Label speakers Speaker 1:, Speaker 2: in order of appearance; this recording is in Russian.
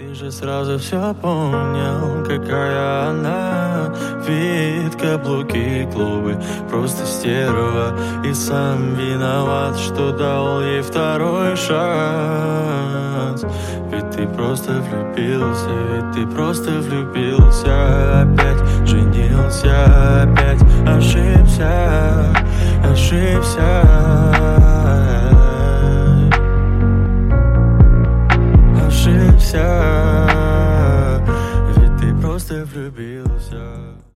Speaker 1: Ты же сразу все понял, какая она. Вид, каблуки, клубы, просто стерва. И сам виноват, что дал ей второй шанс. Ведь ты просто влюбился, ведь ты просто влюбился. Опять женился, опять ошибся, ошибся.